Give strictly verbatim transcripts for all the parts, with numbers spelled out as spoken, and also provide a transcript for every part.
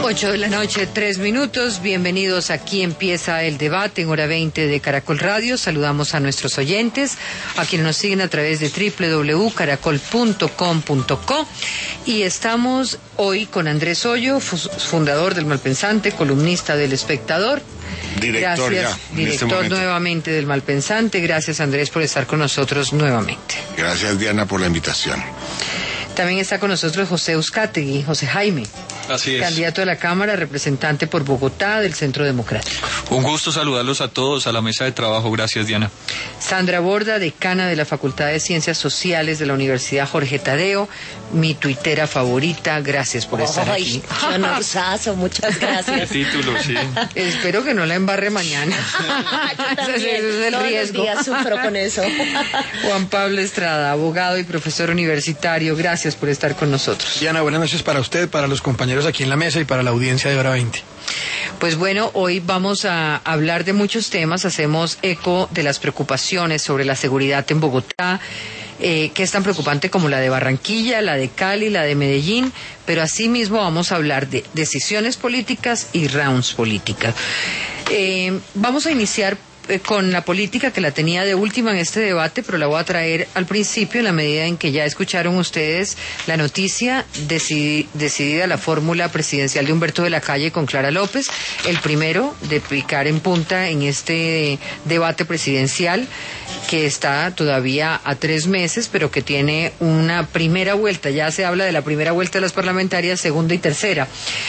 Ocho de la noche, tres minutos. Bienvenidos. Aquí empieza el debate en hora veinte de Caracol Radio. Saludamos a nuestros oyentes, a quienes nos siguen a través de doble u doble u doble u punto caracol punto com punto co. Y estamos hoy con Andrés Hoyo, fundador del Malpensante, columnista del Espectador. Director, Gracias, ya, director este nuevamente del Malpensante. Gracias, Andrés, por estar con nosotros nuevamente. Gracias, Diana, por la invitación. También está con nosotros José Uzcategui, José Jaime. Así es. Candidato a la Cámara, representante por Bogotá del Centro Democrático. Un gusto saludarlos a todos, a la mesa de trabajo. Gracias, Diana. Sandra Borda, decana de la Facultad de Ciencias Sociales de la Universidad Jorge Tadeo, mi tuitera favorita. Gracias por estar Ay, aquí. Qué honorazo, muchas gracias. Qué título, sí. Espero que no la embarre mañana. Yo también, Ese es el todos riesgo. los días sufro con eso. Juan Pablo Estrada, abogado y profesor universitario. Gracias por estar con nosotros. Diana, buenas noches para usted, para los compañeros aquí en la mesa y para la audiencia de hora veinte. Pues bueno, hoy vamos a hablar de muchos temas. Hacemos eco de las preocupaciones sobre la seguridad en Bogotá, eh, que es tan preocupante como la de Barranquilla, la de Cali, la de Medellín, pero asimismo vamos a hablar de decisiones políticas y rounds políticas. Eh, vamos a iniciar con la política, que la tenía de última en este debate, pero la voy a traer al principio en la medida en que ya escucharon ustedes la noticia decidi, decidida la fórmula presidencial de Humberto de la Calle con Clara López, el primero de picar en punta en este debate presidencial que está todavía a tres meses, pero que tiene una primera vuelta. Ya se habla de la primera vuelta de las parlamentarias, segunda y tercera.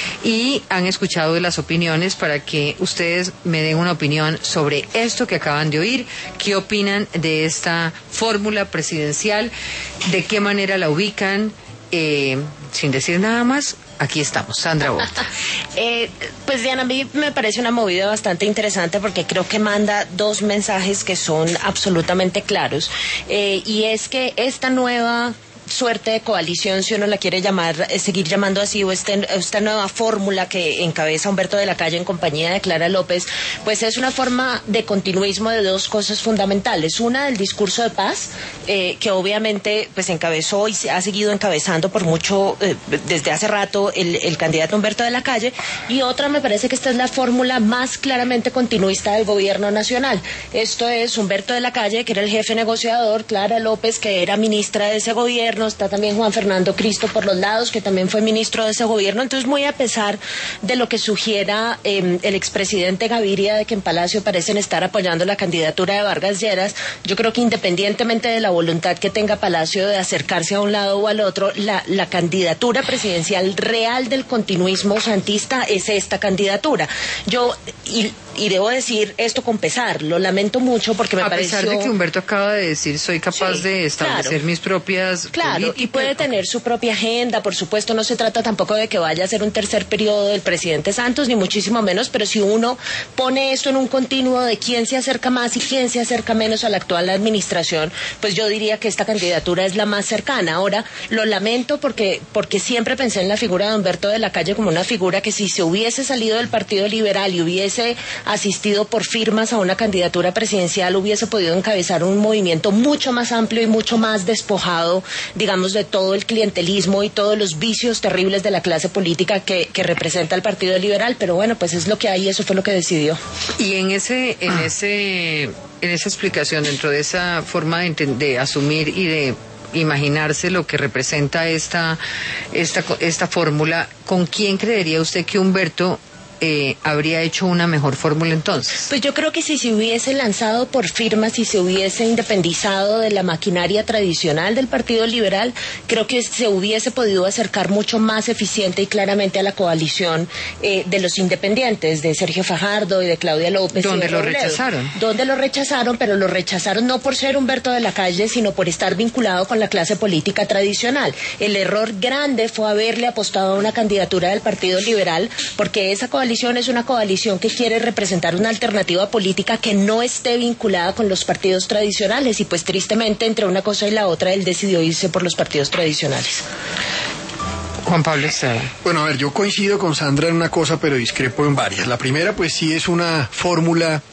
Y han escuchado de las opiniones para que ustedes me den una opinión sobre esto que acaban de oír. ¿Qué opinan de esta fórmula presidencial? ¿De qué manera la ubican? Eh, sin decir nada más, aquí estamos. Sandra Borda. eh, pues Diana, a mí me parece una movida bastante interesante porque creo que manda dos mensajes que son absolutamente claros. Eh, y es que esta nueva suerte de coalición, si uno la quiere llamar, eh, seguir llamando así, o este, esta nueva fórmula que encabeza Humberto de la Calle en compañía de Clara López, pues es una forma de continuismo de dos cosas fundamentales. Una, del discurso de paz, eh, que obviamente pues encabezó y se ha seguido encabezando por mucho, eh, desde hace rato, el, el candidato Humberto de la Calle, y otra, me parece que esta es la fórmula más claramente continuista del gobierno nacional. Esto es Humberto de la Calle, que era el jefe negociador, Clara López, que era ministra de ese gobierno, está también Juan Fernando Cristo por los lados, que también fue ministro de ese gobierno. Entonces, muy a pesar de lo que sugiera eh, el expresidente Gaviria, de que en Palacio parecen estar apoyando la candidatura de Vargas Lleras, yo creo que independientemente de la voluntad que tenga Palacio de acercarse a un lado o al otro, la, la candidatura presidencial real del continuismo santista es esta candidatura. Yo, y, y debo decir esto con pesar, lo lamento mucho porque me a pareció... A pesar de que Humberto acaba de decir, soy capaz sí, de establecer claro, mis propias... Claro, y puede tener su propia agenda, por supuesto, no se trata tampoco de que vaya a ser un tercer periodo del presidente Santos, ni muchísimo menos, pero si uno pone esto en un continuo de quién se acerca más y quién se acerca menos a la actual administración, pues yo diría que esta candidatura es la más cercana. Ahora, lo lamento porque, porque siempre pensé en la figura de Humberto de la Calle como una figura que si se hubiese salido del Partido Liberal y hubiese asistido por firmas a una candidatura presidencial, hubiese podido encabezar un movimiento mucho más amplio y mucho más despojado, digamos, de todo el clientelismo y todos los vicios terribles de la clase política que, que representa el Partido Liberal, pero bueno, pues es lo que hay y eso fue lo que decidió. Y en ese, en ese, en esa explicación, dentro de esa forma de, de asumir y de imaginarse lo que representa esta, esta, esta fórmula, ¿con quién creería usted que Humberto Eh, habría hecho una mejor fórmula entonces? Pues yo creo que si se hubiese lanzado por firmas y se hubiese independizado de la maquinaria tradicional del Partido Liberal, creo que se hubiese podido acercar mucho más eficiente y claramente a la coalición eh, de los independientes, de Sergio Fajardo y de Claudia López. ¿Dónde lo Robledo. rechazaron? Donde lo rechazaron, pero lo rechazaron no por ser Humberto de la Calle, sino por estar vinculado con la clase política tradicional. El error grande fue haberle apostado a una candidatura del Partido Liberal, porque esa coalición es una coalición que quiere representar una alternativa política que no esté vinculada con los partidos tradicionales, y pues tristemente entre una cosa y la otra él decidió irse por los partidos tradicionales. Juan Pablo Estrada. Bueno, a ver, yo coincido con Sandra en una cosa, pero discrepo en varias. La primera, pues sí es una fórmula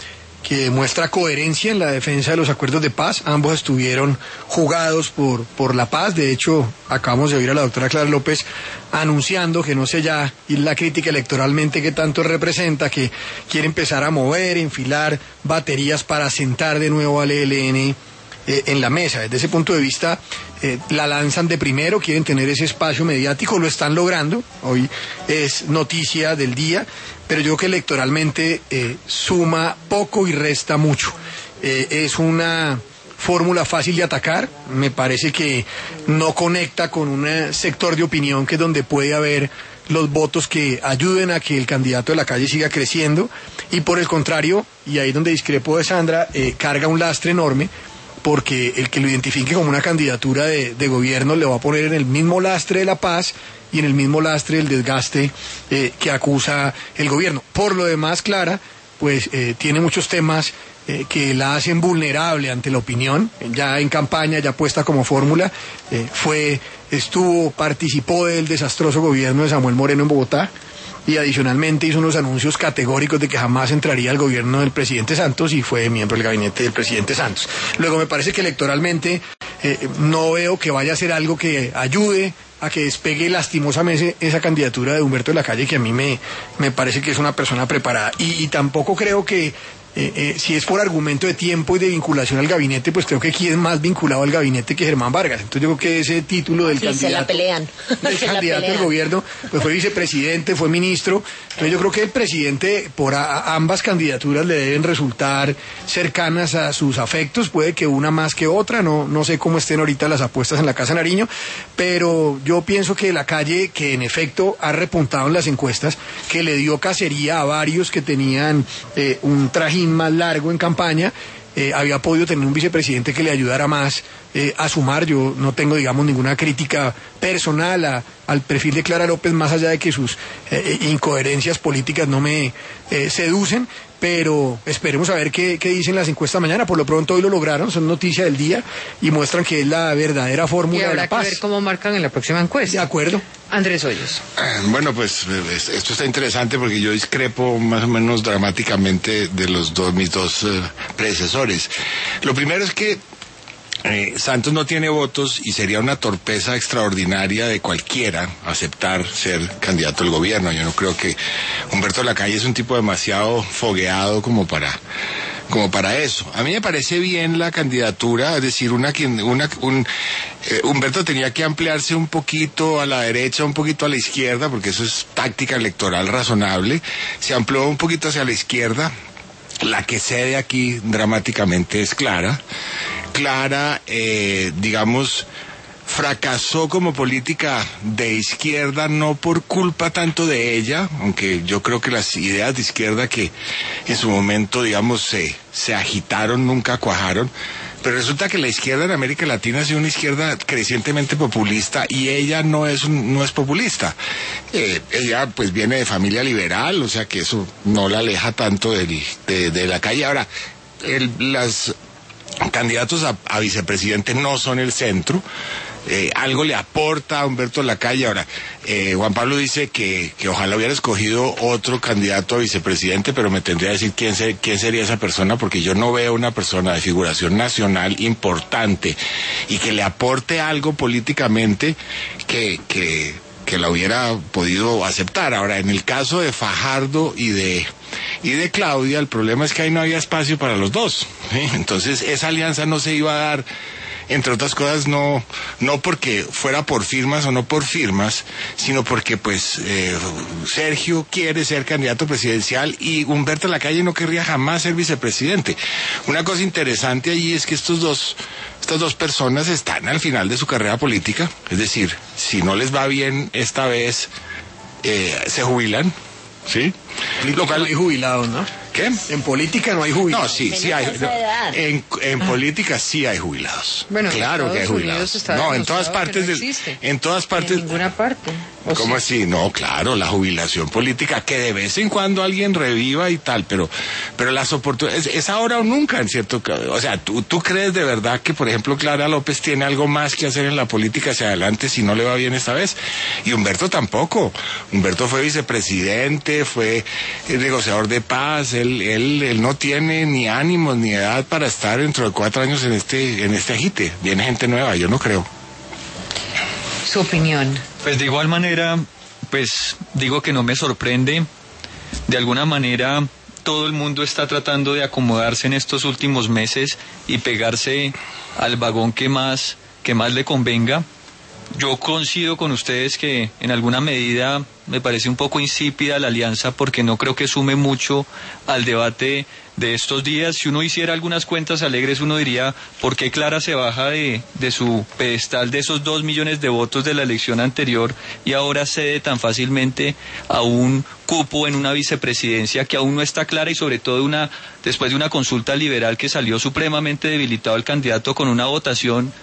que muestra coherencia en la defensa de los acuerdos de paz. Ambos estuvieron jugados por, por la paz. De hecho, acabamos de oír a la doctora Clara López anunciando que no sé ya, y la crítica electoralmente que tanto representa, que quiere empezar a mover, enfilar baterías para sentar de nuevo al E L N eh, en la mesa. Desde ese punto de vista, eh, la lanzan de primero, quieren tener ese espacio mediático, lo están logrando. Hoy es noticia del día, pero yo creo que electoralmente eh, suma poco y resta mucho. Eh, es una fórmula fácil de atacar, me parece que no conecta con un sector de opinión que es donde puede haber los votos que ayuden a que el candidato de la calle siga creciendo, y por el contrario, y ahí es donde discrepo de Sandra, eh, carga un lastre enorme, porque el que lo identifique como una candidatura de, de gobierno le va a poner en el mismo lastre de la paz y en el mismo lastre del desgaste eh, que acusa el gobierno. Por lo demás, Clara, pues eh, tiene muchos temas eh, que la hacen vulnerable ante la opinión, ya en campaña, ya puesta como fórmula, eh, fue, estuvo, participó del desastroso gobierno de Samuel Moreno en Bogotá, y adicionalmente hizo unos anuncios categóricos de que jamás entraría al gobierno del presidente Santos, y fue miembro del gabinete del presidente Santos. Luego me parece que electoralmente eh, no veo que vaya a ser algo que ayude a que despegue lastimosamente esa candidatura de Humberto de la Calle, que a mí me, me parece que es una persona preparada, y, y tampoco creo que Eh, eh, si es por argumento de tiempo y de vinculación al gabinete, pues creo que aquí es más vinculado al gabinete que Germán Vargas. Entonces yo creo que ese título del sí, candidato, se la pelean. del se candidato la pelean. del gobierno, pues fue vicepresidente, fue ministro. Entonces yo creo que el presidente, por a, a ambas candidaturas le deben resultar cercanas a sus afectos, puede que una más que otra, no, no sé cómo estén ahorita las apuestas en la Casa Nariño, pero yo pienso que la Calle, que en efecto ha repuntado en las encuestas, que le dio cacería a varios que tenían eh, un trajín más largo en campaña, eh, había podido tener un vicepresidente que le ayudara más eh, a sumar. Yo no tengo, digamos, ninguna crítica personal a, al perfil de Clara López, más allá de que sus eh, incoherencias políticas no me eh, seducen, pero esperemos a ver qué, qué dicen las encuestas mañana. Por lo pronto hoy lo lograron, son noticia del día y muestran que es la verdadera fórmula de la paz. Y habrá que ver cómo marcan en la próxima encuesta. De acuerdo. Andrés Hoyos. Bueno, pues esto está interesante porque yo discrepo más o menos dramáticamente de los dos, mis dos uh, predecesores. Lo primero es que Eh, Santos no tiene votos y sería una torpeza extraordinaria de cualquiera aceptar ser candidato al gobierno. Yo no creo que Humberto Lacalle es un tipo demasiado fogueado como para como para eso. A mí me parece bien la candidatura, es decir, una, una un, eh, Humberto tenía que ampliarse un poquito a la derecha, un poquito a la izquierda, porque eso es táctica electoral razonable. Se amplió un poquito hacia la izquierda. La que cede aquí dramáticamente es Clara. Clara, eh, digamos, fracasó como política de izquierda no por culpa tanto de ella, aunque yo creo que las ideas de izquierda que en su momento, digamos, se, se agitaron, nunca cuajaron, pero resulta que la izquierda en América Latina ha sido una izquierda crecientemente populista y ella no es un, no es populista. Eh, ella pues viene de familia liberal, o sea que eso no la aleja tanto del, de, de la calle. Ahora, el, las candidatos a, a vicepresidente no son el centro. Eh, algo le aporta a Humberto Lacalle. Ahora, eh, Juan Pablo dice que, que ojalá hubiera escogido otro candidato a vicepresidente, pero me tendría que decir quién, se, quién sería esa persona, porque yo no veo una persona de figuración nacional importante y que le aporte algo políticamente que, que, que la hubiera podido aceptar. Ahora, en el caso de Fajardo y de y de Claudia, el problema es que ahí no había espacio para los dos, ¿sí? Entonces esa alianza no se iba a dar, entre otras cosas, no no porque fuera por firmas o no por firmas, sino porque pues eh, Sergio quiere ser candidato presidencial y Humberto Lacalle no querría jamás ser vicepresidente. Una cosa interesante allí es que estos dos estas dos personas están al final de su carrera política, es decir, si no les va bien esta vez, eh, se jubilan, ¿sí? Lo cual no hay jubilados, ¿no? ¿Qué? En política no hay jubilados. No, sí, sí hay. No, en en ah. política sí hay jubilados. Bueno, claro que hay jubilados. No, en todas partes no del, en todas partes. En ninguna parte. ¿Cómo así? No, claro, la jubilación política, que de vez en cuando alguien reviva y tal, pero pero las oportunidades, es, es ahora o nunca, en cierto caso. O sea, ¿tú, ¿tú crees de verdad que, por ejemplo, Clara López tiene algo más que hacer en la política hacia adelante si no le va bien esta vez? Y Humberto tampoco. Humberto fue vicepresidente, fue negociador de paz, él, él, él no tiene ni ánimos ni edad para estar dentro de cuatro años en este, en este agite. Viene gente nueva, yo no creo. Su opinión. Pues de igual manera, pues digo que no me sorprende. De alguna manera todo el mundo está tratando de acomodarse en estos últimos meses y pegarse al vagón que más, que más le convenga. Yo coincido con ustedes que en alguna medida me parece un poco insípida la alianza porque no creo que sume mucho al debate de estos días. Si uno hiciera algunas cuentas alegres, uno diría, ¿por qué Clara se baja de, de su pedestal de esos dos millones de votos de la elección anterior y ahora cede tan fácilmente a un cupo en una vicepresidencia que aún no está clara y sobre todo una después de una consulta liberal que salió supremamente debilitado el candidato con una votación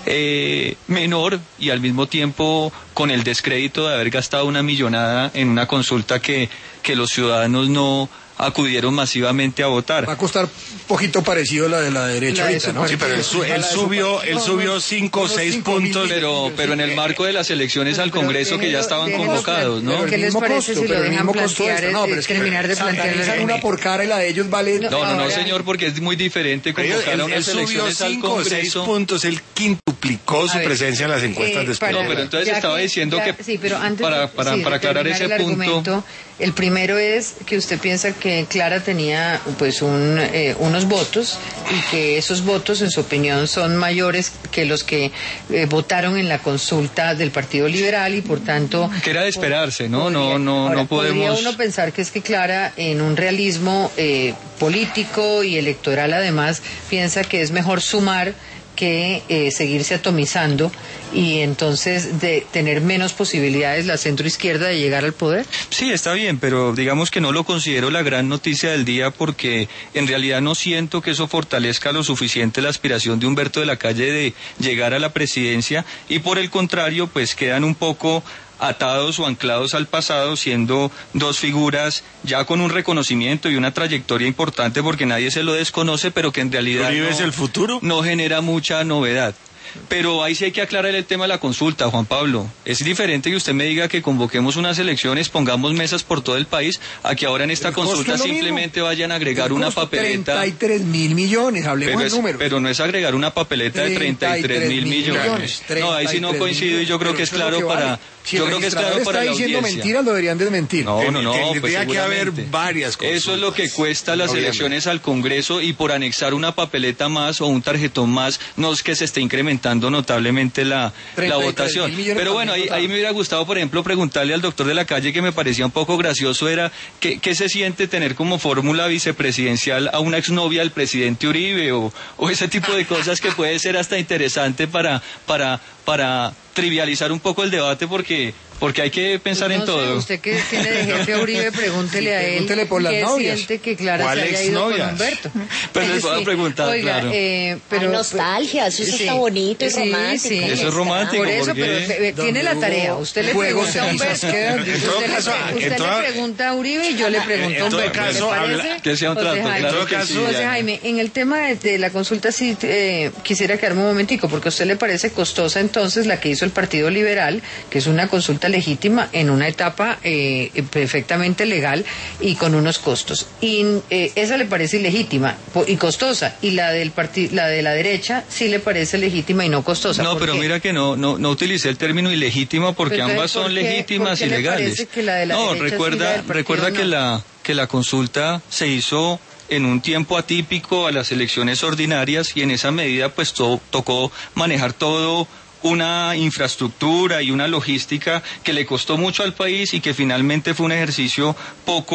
eh, menor y al mismo tiempo con el descrédito de haber gastado una millonada en una consulta que, que los ciudadanos no acudieron masivamente a votar. Va a costar poquito parecido a la de la derecha La de ahorita, ¿no? Sí, pero él, su- él subió, él subió cinco o seis puntos. Pero, pero en el marco de las elecciones al Congreso que ya estaban convocados, ¿no? Pero el ¿Qué les mismo parece costo, si pero lo el dejan mismo costo plantear, extra. No, eh, pero es que terminar de plantear organizan el- una por cara y la de ellos vale... No, No, no, no, ahora- señor, porque es muy diferente Él, convocar él- a él unas subió elecciones al cinco o seis Congreso. puntos, él quintuplicó su A ver, presencia en las encuestas eh, después. para- No, pero entonces ya estaba diciendo ya- que sí, pero antes para- de- para- sí, para de aclarar terminar ese el punto. argumento, el primero es que usted piensa que Clara tenía pues un, eh, unos votos y que esos votos en su opinión son mayores que los que eh, votaron en la consulta del Partido Liberal y por tanto Que era de esperarse, ¿no? No, podría- no, ahora, no podemos. Podría uno pensar que es que Clara, en un realismo eh, político y electoral además, piensa que es mejor sumar que eh, seguirse atomizando y entonces de tener menos posibilidades la centroizquierda de llegar al poder. Sí, está bien, pero digamos que no lo considero la gran noticia del día porque en realidad no siento que eso fortalezca lo suficiente la aspiración de Humberto de la Calle de llegar a la presidencia y por el contrario, pues quedan un poco atados o anclados al pasado, siendo dos figuras ya con un reconocimiento y una trayectoria importante porque nadie se lo desconoce, pero que en realidad ¿Uribe es no, el futuro? no genera mucha novedad. Pero ahí sí hay que aclarar el tema de la consulta, Juan Pablo. Es diferente que usted me diga que convoquemos unas elecciones, pongamos mesas por todo el país, a que ahora en esta El costo consulta es lo simplemente mismo. vayan a agregar El una costo, papeleta. treinta y tres mil millones, hablemos Pero, de es- números. pero no es agregar una papeleta de treinta y tres mil millones. millones, No, ahí sí no treinta y tres coincido y yo creo millones. que es Pero eso claro lo que para, vale. Si yo el creo que es registrador claro para está la diciendo audiencia. mentiras, lo deberían desmentir. No, no, no, Tendría pues que haber seguramente. varias consultas. Eso es lo que cuesta las Obviamente. elecciones al Congreso y por anexar una papeleta más o un tarjetón más, no es que se esté incrementando notablemente la, la treinta y tres votación. mil millones Pero bueno, ahí, también ahí me hubiera gustado, por ejemplo, preguntarle al doctor de la Calle, que me parecía un poco gracioso, era ¿qué, qué se siente tener como fórmula vicepresidencial a una exnovia del presidente Uribe o, o ese tipo de cosas que puede ser hasta interesante para, para, para trivializar un poco el debate porque porque hay que pensar No en sé, todo. usted que tiene de jefe a Uribe, pregúntele Sí, a él pregúntele por las qué novias. siente que Clara ¿Cuál se haya ido con exnovias? Humberto. Pues les voy a preguntar, Oiga, claro. eh, pero, Hay nostalgia, eso está bonito y romántico. Eso es romántico, Por eso, porque- pero eh, tiene la tarea. Usted le Juegos pregunta a cenizas Humberto. quedan. Usted, En todo le, caso, pre- en usted todo- le pregunta a Uribe y yo le pregunto a en todo Humberto. ¿Le caso, parece? habla- que sea un José trato, Jaime? claro que caso, sí. José Diana. Jaime, en el tema de, de la consulta sí eh, quisiera quedarme un momentico, porque a usted le parece costosa entonces la que hizo el Partido Liberal, que es una consulta legítima en una etapa eh, perfectamente legal y con unos costos. Y eh, esa le parece ilegítima po- y costosa, y la del parti- la de la derecha sí le parece legítima y no costosa. No, ¿Por pero qué? mira que no, no, no utilicé el término ilegítima porque Pero ambas entonces, ¿por son qué- legítimas por y qué le legales. parece que la de la no, derecha sí, la recuerda, del partido recuerda que no? la que la consulta se hizo en un tiempo atípico a las elecciones ordinarias y en esa medida pues to- tocó manejar todo una infraestructura y una logística que le costó mucho al país y que finalmente fue un ejercicio poco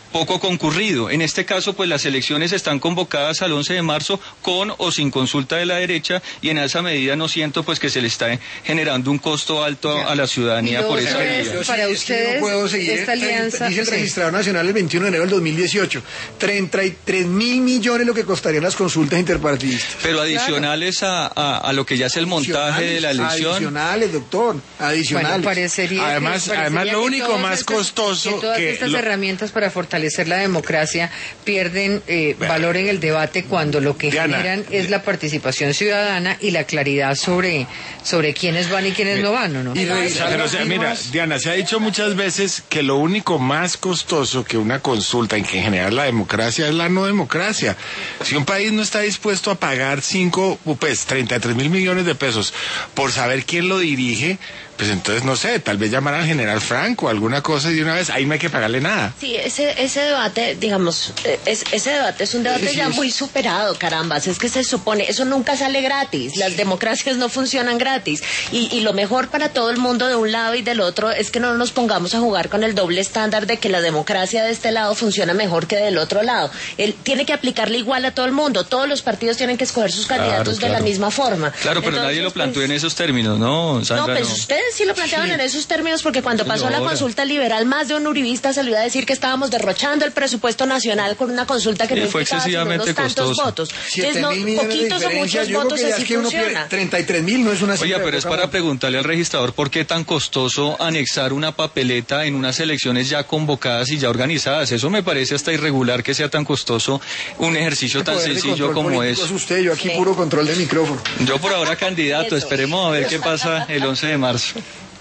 poco concurrido. En este caso, pues las elecciones están convocadas al once de marzo con o sin consulta de la derecha, y en esa medida no siento pues que se le está generando un costo alto a la ciudadanía por esa vía. Para Sí, ustedes, es que no puedo seguir. esta alianza... Dice el sí. registrador nacional el veintiuno de enero del dos mil dieciocho, treinta y tres mil millones lo que costarían las consultas interpartidistas. Pero adicionales a, a, a lo que ya es el montaje de la elección. Adicionales, doctor, adicionales. Bueno, parecería Además- que, parecería además lo que único todas más estas- costoso que todas que estas lo- herramientas para fortalecer la democracia pierden eh, valor en el debate cuando lo que Diana, generan es la participación ciudadana y la claridad sobre sobre quiénes van y quiénes no van, ¿o no? Y revisar Pero, o las sea, mira, firmas. Diana, se ha dicho muchas veces que lo único más costoso que una consulta, en que en general la democracia, es la no democracia. Si un país no está dispuesto a pagar cinco, pues treinta y tres mil millones de pesos por saber quién lo dirige, pues entonces, no sé, tal vez llamar al general Franco o alguna cosa y de una vez, ahí no hay que pagarle nada. Sí, ese, ese debate, digamos, eh, es, ese debate es un debate Sí, ya es- muy superado, carambas. Es que se supone, eso nunca sale gratis. Las democracias no funcionan gratis. Y, y lo mejor para todo el mundo de un lado y del otro es que no nos pongamos a jugar con el doble estándar de que la democracia de este lado funciona mejor que del otro lado. Él tiene que aplicarle igual a todo el mundo. Todos los partidos tienen que escoger sus candidatos claro. de la misma forma. Claro, pero nadie lo Entonces, planteó pues, en esos términos, ¿no, No, Sandra? pues ustedes sí lo planteaban en esos términos, porque cuando pasó la Señora. consulta liberal, más de un uribista salió a decir que estábamos derrochando el presupuesto nacional con una consulta que Sí, no fue implicaba sino excesivamente unos tantos costosa. votos. siete Entonces, no, mil millones de poquitos o diferencia. muchos Yo creo votos que ya así es que uno pierde funciona. treinta y tres mil no es una Oye, cifra pero de es poca para monta. preguntarle al registrador por qué tan costoso anexar una papeleta en unas elecciones ya convocadas y ya organizadas. Eso me parece hasta irregular que sea tan costoso un ejercicio tan Poder de sencillo control como político es. es usted, yo aquí Sí. puro control de micrófono. Yo por ahora candidato, Eso. esperemos a ver qué pasa el once de marzo.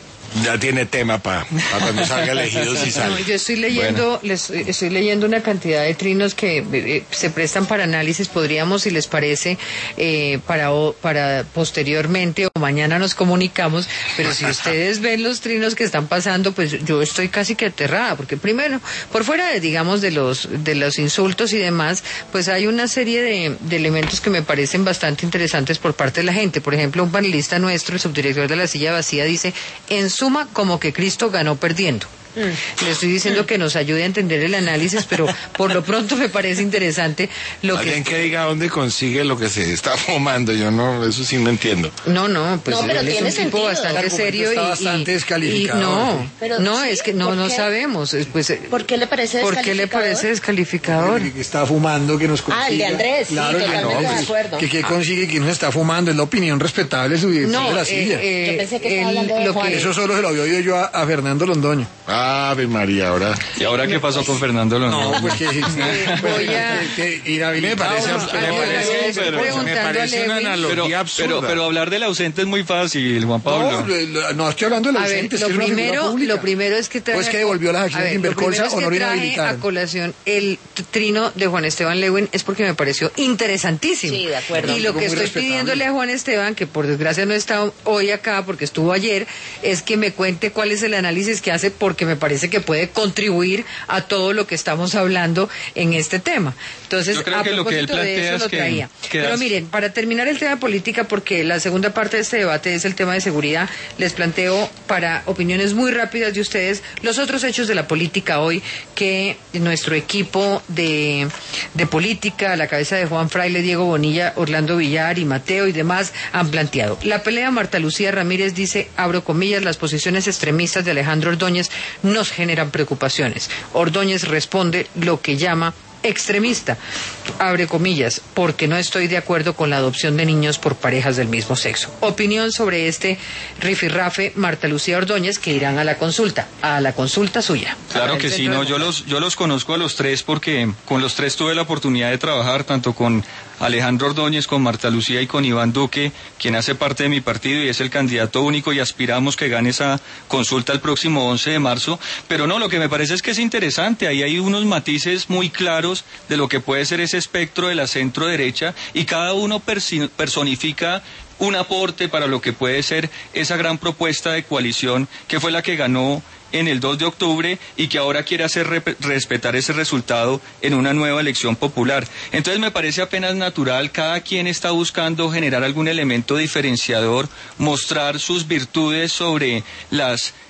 Ya tiene tema para cuando salga elegido si No, sale. yo estoy leyendo, les, estoy leyendo una cantidad de trinos que eh, se prestan para análisis. Podríamos, si les parece, eh, para o- para posteriormente o mañana nos comunicamos. Pero si ustedes ven los trinos que están pasando, pues yo estoy casi que aterrada, porque primero, por fuera de, digamos, de los de los insultos y demás, pues hay una serie de, de elementos que me parecen bastante interesantes por parte de la gente. Por ejemplo, un panelista nuestro, el subdirector de La Silla Vacía, dice: en suma, como que Cristo ganó perdiendo. Le estoy diciendo que nos ayude a entender el análisis, pero por lo pronto me parece interesante lo que... Alguien que diga dónde consigue lo que se está fumando, yo no, eso sí no entiendo. No, no, pues No, pero él es tiene un tipo sentido. El bastante argumento serio está y, bastante y- descalificador, y no, sí. Pero no, sí, es que no, ¿por no qué? sabemos. es, Pues, eh, ¿Por qué le parece ¿por qué le descalificador? parece descalificador? Que, que está fumando, que nos consiga. Ah, el de Andrés, sí, claro, que totalmente no, de que- acuerdo. Que, que consigue que no está fumando, es la opinión respetable de su director No, de La eh, Silla. eh, Yo pensé que estaba él- hablando de lo Juan. que- Eso solo se lo había oído yo a, a Fernando Londoño. Ave María, ahora. ¿Y ahora qué pasó con Fernando Londoño? No, pues que, voy a- que, que inhabilitado, Me parece- no, me no, parece- no, le estoy pero- me preguntando parece a una Lewin. analogía Pero, absurda. pero, pero hablar del ausente es muy fácil, Juan Pablo. No, no estoy hablando de la A ver, ausente, es lo que es una figura primero, pública. lo primero es que traje, Pues que devolvió las a acciones ver, de Invercolsa lo primero es o no que lo traje inhabilitaron. a colación el t- trino de Juan Esteban Lewin es porque me pareció interesantísimo. Sí, de acuerdo. Y lo Algo que muy estoy respetable. pidiéndole a Juan Esteban, que por desgracia no está hoy acá porque estuvo ayer, es que me cuente cuál es el análisis que hace, porque me parece que puede contribuir a todo lo que estamos hablando en este tema. Entonces, Yo creo a que lo que él propósito de plantea eso es lo que- traía. que Pero das- miren, para terminar el tema política, porque la segunda parte de este debate es el tema de seguridad, les planteo para opiniones muy rápidas de ustedes los otros hechos de la política hoy que nuestro equipo de, de política, a la cabeza de Juan Fraile, Diego Bonilla, Orlando Villar y Mateo y demás, han planteado. La pelea Marta Lucía Ramírez dice, abro comillas, las posiciones extremistas de Alejandro Ordóñez nos generan preocupaciones. Ordóñez responde lo que llama extremista, abre comillas, porque no estoy de acuerdo con la adopción de niños por parejas del mismo sexo. Opinión sobre este rifirrafe, Marta Lucía Ordóñez, que irán a la consulta, a la consulta suya. Claro Al que sí, Centro no, yo Democrático. los, yo los conozco a los tres porque con los tres tuve la oportunidad de trabajar, tanto con Alejandro Ordóñez, con Marta Lucía y con Iván Duque, quien hace parte de mi partido y es el candidato único, y aspiramos que gane esa consulta el próximo once de marzo. Pero no, lo que me parece es que es interesante, ahí hay unos matices muy claros de lo que puede ser ese espectro de la centro derecha, y cada uno persi- personifica un aporte para lo que puede ser esa gran propuesta de coalición que fue la que ganó en el dos de octubre y que ahora quiere hacer re- respetar ese resultado en una nueva elección popular. Entonces me parece apenas natural, cada quien está buscando generar algún elemento diferenciador, mostrar sus virtudes sobre las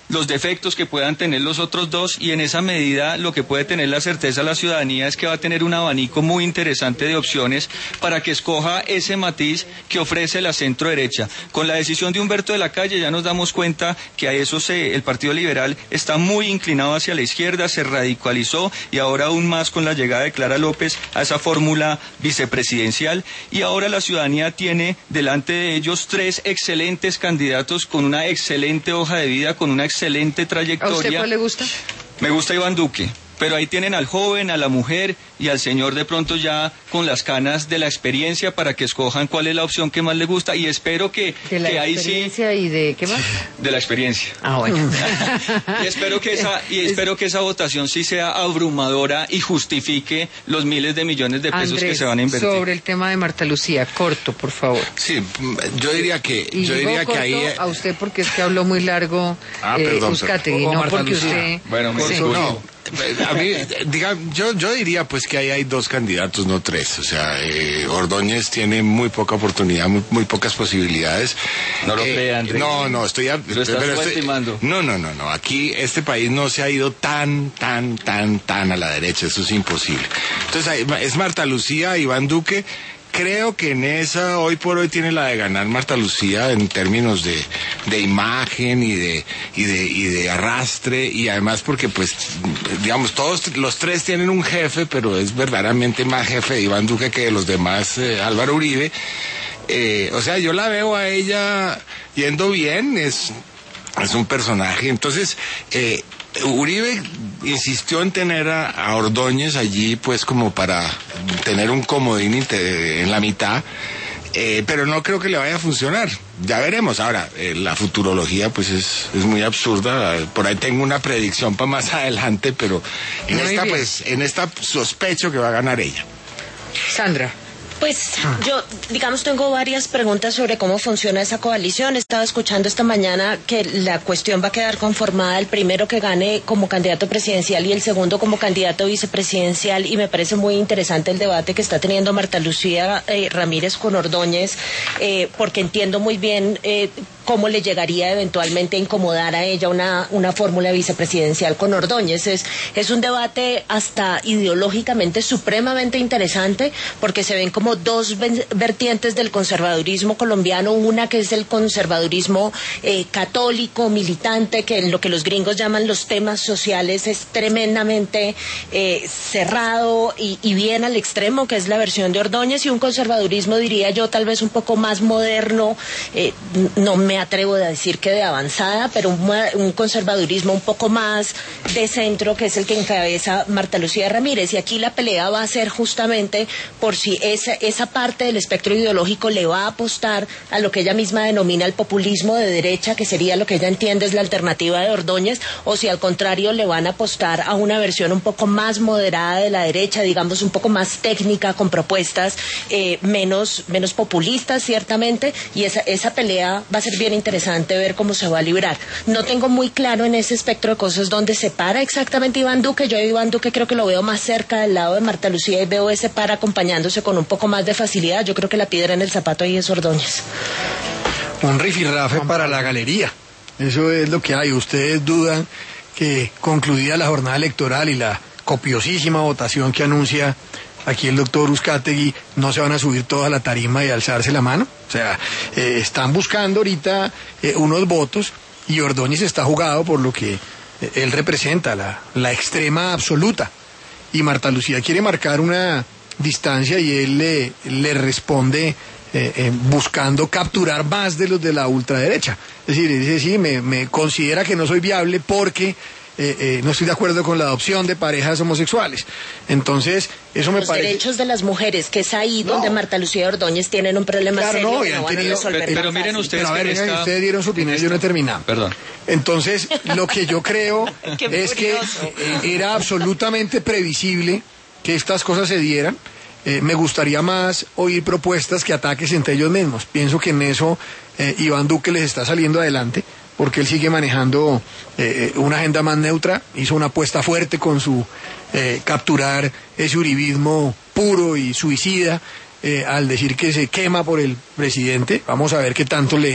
los defectos que puedan tener los otros dos, y en esa medida lo que puede tener la certeza la ciudadanía es que va a tener un abanico muy interesante de opciones para que escoja ese matiz que ofrece la centro derecha. Con la decisión de Humberto de la Calle ya nos damos cuenta que a eso se, el Partido Liberal está muy inclinado hacia la izquierda, se radicalizó, y ahora aún más con la llegada de Clara López a esa fórmula vicepresidencial, y ahora la ciudadanía tiene delante de ellos tres excelentes candidatos con una excelente hoja de vida, con una excelente trayectoria. ¿A usted cuál le gusta? Me gusta Iván Duque, pero ahí tienen al joven, a la mujer y al señor de pronto ya con las canas de la experiencia para que escojan cuál es la opción que más les gusta, y espero que, de la que ahí sí... experiencia y de qué más? De la experiencia. Ah, bueno. y espero que esa y espero que esa votación sí sea abrumadora y justifique los miles de millones de pesos Andrés, que se van a invertir. sobre el tema de Marta Lucía, corto, por favor. Sí, yo diría que Y yo digo diría corto que ahí a usted porque es que habló muy largo, Ah, eh, perdón, Uzcategui, perdón. O no Marta porque Lucía. usted... Bueno, me Sí. disculpo. no. A mí, diga, yo, yo diría pues que ahí hay dos candidatos, no tres. O sea, eh, Ordóñez tiene muy poca oportunidad, muy, muy pocas posibilidades. No lo Eh, cree, Andrés. No, no, estoy... a- Lo estás pero estoy- subestimando. no, no, no, no. Aquí este país no se ha ido tan, tan, tan, tan a la derecha. Eso es imposible. Entonces, ahí es Marta Lucía, Iván Duque. Creo que en esa, hoy por hoy, tiene la de ganar Marta Lucía en términos de, de imagen y de, y de, y de arrastre, y además porque, pues, digamos, todos los tres tienen un jefe, pero es verdaderamente más jefe de Iván Duque que de los demás, eh, Álvaro Uribe. Eh, o sea, yo la veo a ella yendo bien, es, es un personaje. Entonces, eh, Uribe insistió en tener a, a Ordóñez allí, pues, como para tener un comodín inte- en la mitad, eh, pero no creo que le vaya a funcionar. Ya veremos. Ahora, eh, la futurología, pues, es, es muy absurda. Por ahí tengo una predicción para más adelante, pero en Muy esta, bien. pues, en esta sospecho que va a ganar ella. Sandra. Pues yo, digamos, tengo varias preguntas sobre cómo funciona esa coalición. Estaba escuchando esta mañana que la cuestión va a quedar conformada el primero que gane como candidato presidencial y el segundo como candidato vicepresidencial, y me parece muy interesante el debate que está teniendo Marta Lucía eh, Ramírez con Ordóñez, eh, porque entiendo muy bien eh, cómo le llegaría eventualmente a incomodar a ella una, una fórmula vicepresidencial con Ordóñez. Es, es un debate hasta ideológicamente supremamente interesante, porque se ven como dos vertientes del conservadurismo colombiano, una que es el conservadurismo eh, católico, militante, que en lo que los gringos llaman los temas sociales es tremendamente eh, cerrado y, y bien al extremo, que es la versión de Ordóñez, y un conservadurismo, diría yo, tal vez un poco más moderno, eh, no me atrevo a decir que de avanzada, pero un, un conservadurismo un poco más de centro, que es el que encabeza Marta Lucía Ramírez. Y aquí la pelea va a ser justamente por si esa, esa parte del espectro ideológico le va a apostar a lo que ella misma denomina el populismo de derecha, que sería lo que ella entiende es la alternativa de Ordóñez, o si al contrario le van a apostar a una versión un poco más moderada de la derecha, digamos un poco más técnica, con propuestas eh, menos, menos populistas, ciertamente, y esa, esa pelea va a ser bien interesante ver cómo se va a librar. No tengo muy claro en ese espectro de cosas dónde se para exactamente Iván Duque. Yo a Iván Duque creo que lo veo más cerca del lado de Marta Lucía y veo ese par acompañándose con un poco más de facilidad. Yo creo que la piedra en el zapato ahí es Ordóñez. Un rifirrafe para la galería. Eso es lo que hay. Ustedes dudan que concluida la jornada electoral y la copiosísima votación que anuncia aquí el doctor Uzcategui, no se van a subir toda la tarima y alzarse la mano. O sea, eh, están buscando ahorita eh, unos votos, y Ordóñez está jugado por lo que eh, él representa, la, la extrema absoluta. Y Marta Lucía quiere marcar una distancia y él le, le responde eh, eh, buscando capturar más de los de la ultraderecha. Es decir, dice, sí, me, me considera que no soy viable porque eh, eh, no estoy de acuerdo con la adopción de parejas homosexuales. Entonces, eso me Los parece... derechos de las mujeres, que es ahí No. donde Marta Lucía Ordóñez tienen un problema Claro, serio no, que y han no van a tenido- resolver pero tan miren fácil. ustedes Pero a ver, que venga, esta- ustedes dieron su opinión y yo no he terminado. Perdón. Entonces, lo que yo creo Qué es que curioso. eh, era absolutamente previsible que estas cosas se dieran. Eh, me gustaría más oír propuestas que ataques entre ellos mismos. Pienso que en eso eh, Iván Duque les está saliendo adelante, porque él sigue manejando eh, una agenda más neutra, hizo una apuesta fuerte con su eh, capturar ese uribismo puro y suicida, eh, al decir que se quema por el presidente. Vamos a ver qué tanto le,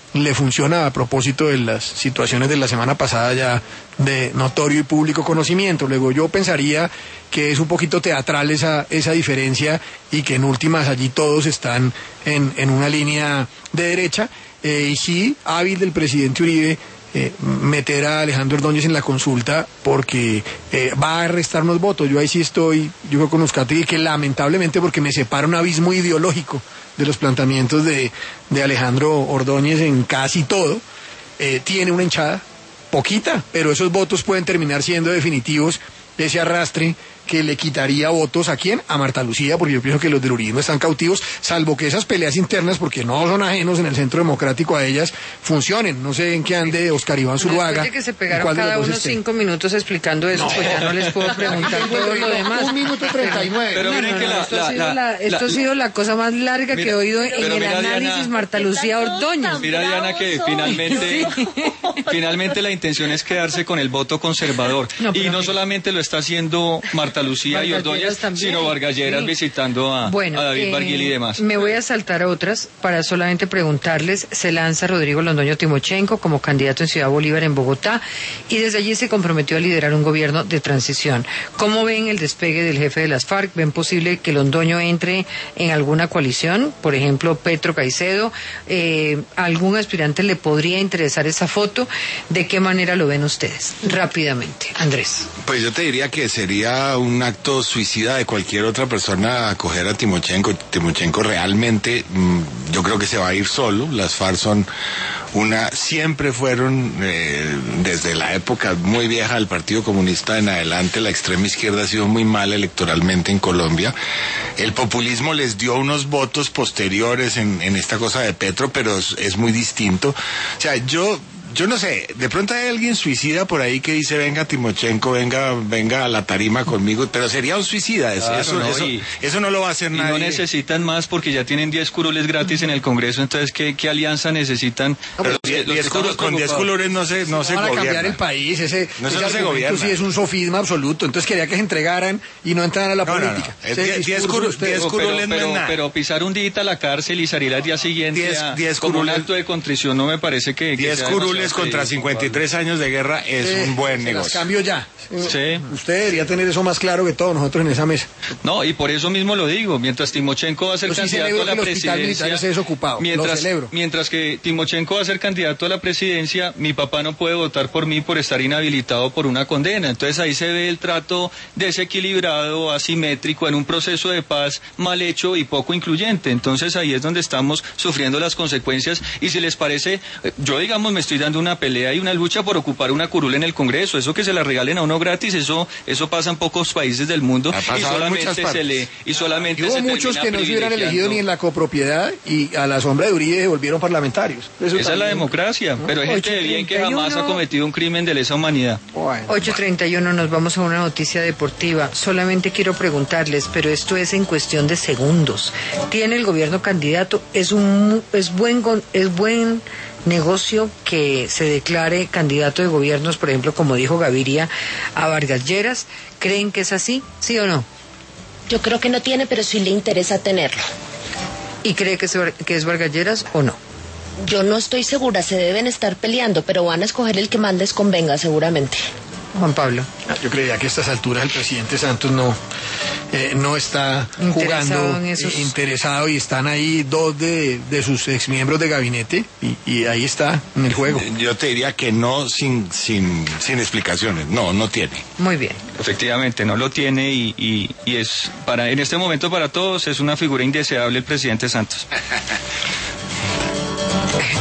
le funciona, a propósito de las situaciones de la semana pasada ya de notorio y público conocimiento. Luego yo pensaría que es un poquito teatral esa, esa diferencia y que en últimas allí todos están en, en una línea de derecha. Eh, y sí, hábil del presidente Uribe eh, meter a Alejandro Ordóñez en la consulta porque eh, va a restarnos votos. Yo ahí sí estoy, yo creo con Euskadi, que lamentablemente, porque me separa un abismo ideológico de los planteamientos de, de Alejandro Ordóñez en casi todo, eh, tiene una hinchada, poquita, pero esos votos pueden terminar siendo definitivos, ese arrastre que le quitaría votos a quién, a Marta Lucía, porque yo pienso que los del uribismo están cautivos, salvo que esas peleas internas, porque no son ajenos en el Centro Democrático a ellas, funcionen. No sé en qué ande Oscar Iván Zuluaga. Después de que se pegaron cada uno cinco minutos explicando eso, no. Pues ya no les puedo preguntar todo lo demás. Un minuto treinta y nueve. Pero no, miren no, que no, la, esto, la, ha, sido la, la, esto la, ha sido la cosa más larga mira, que he oído en el mira, análisis Diana, Marta Lucía Ordóñez. Mira, Diana, que finalmente, sí. finalmente la intención es quedarse con el voto conservador. No, y no solamente lo está haciendo Marta Lucía y Ordóñez, también, sino Vargas Lleras, sí. visitando a, bueno, a David eh, Barguil y demás. Me voy a saltar a otras para solamente preguntarles. Se lanza Rodrigo Londoño Timochenko como candidato en Ciudad Bolívar, en Bogotá, y desde allí se comprometió a liderar un gobierno de transición. ¿Cómo ven el despegue del jefe de las FARC? ¿Ven posible que Londoño entre en alguna coalición? Por ejemplo, Petro Caicedo. Eh, ¿Algún aspirante le podría interesar esa foto? ¿De qué manera lo ven ustedes? Rápidamente, Andrés. Pues yo te diría que sería un acto suicida de cualquier otra persona acoger a Timochenko. Timochenko realmente, mmm, yo creo que se va a ir solo. Las FARC son una, siempre fueron, eh, desde la época muy vieja del Partido Comunista en adelante, la extrema izquierda ha sido muy mala electoralmente en Colombia. El populismo les dio unos votos posteriores en, en esta cosa de Petro, pero es, es muy distinto. O sea, yo... Yo no sé, de pronto hay alguien suicida por ahí que dice, venga Timochenko, venga venga a la tarima conmigo, pero sería un suicida, eso, claro, eso, no, eso, y, eso no lo va a hacer y nadie. No necesitan más porque ya tienen diez curules gratis en el Congreso, entonces ¿qué, qué alianza necesitan? No, pero diez, los diez curules, con diez curules no se, no se van gobierna. a cambiar el país, ese, no, ese no se gobierna. Sí es un sofisma absoluto, entonces quería que se entregaran y no entraran a la no, política. No, no. diez, diez curules pero, pero, pero pisar un día a la cárcel y salir al día siguiente diez, a, diez como curules, un acto de contrición no me parece que... diez curules contra cincuenta y tres años de guerra es eh, un buen negocio. Cambio ya. Sí. Usted debería tener eso más claro que todos nosotros en esa mesa. No, y por eso mismo lo digo. Mientras Timochenko va a ser Yo candidato sí a la presidencia, es desocupado. Mientras, lo celebro. mientras que Timochenko va a ser candidato a la presidencia, mi papá no puede votar por mí por estar inhabilitado por una condena. Entonces ahí se ve el trato desequilibrado, asimétrico, en un proceso de paz mal hecho y poco incluyente. Entonces ahí es donde estamos sufriendo las consecuencias. Y si les parece, yo digamos me estoy dando una pelea y una lucha por ocupar una curul en el Congreso. Eso que se la regalen a uno gratis, eso eso pasa en pocos países del mundo y solamente se le y solamente hubo se muchos que no se hubieran elegido ni en la copropiedad y a la sombra de Uribe se volvieron parlamentarios. Eso Esa también, es la democracia, ¿no? Pero hay gente de bien que jamás ha cometido un crimen de lesa humanidad. Bueno, ocho treinta y uno, nos vamos a una noticia deportiva. Solamente quiero preguntarles, pero esto es en cuestión de segundos. ¿Tiene el gobierno candidato? ¿Es un es buen es buen negocio que se declare candidato de gobiernos, por ejemplo, como dijo Gaviria, a Vargas Lleras? ¿Creen que es así? ¿Sí o no? Yo creo que no tiene, pero sí le interesa tenerlo. ¿Y cree que es, que es Vargas Lleras o no? Yo no estoy segura, se deben estar peleando, pero van a escoger el que más les convenga seguramente. Juan Pablo. Yo creía que a estas alturas el presidente Santos no eh, no está interesado jugando en esos... eh, interesado y están ahí dos de, de sus exmiembros de gabinete y, y ahí está en el juego. Yo te diría que no sin sin sin explicaciones, no, no tiene. Muy bien. Efectivamente, no lo tiene y, y, y es para en este momento para todos es una figura indeseable el presidente Santos.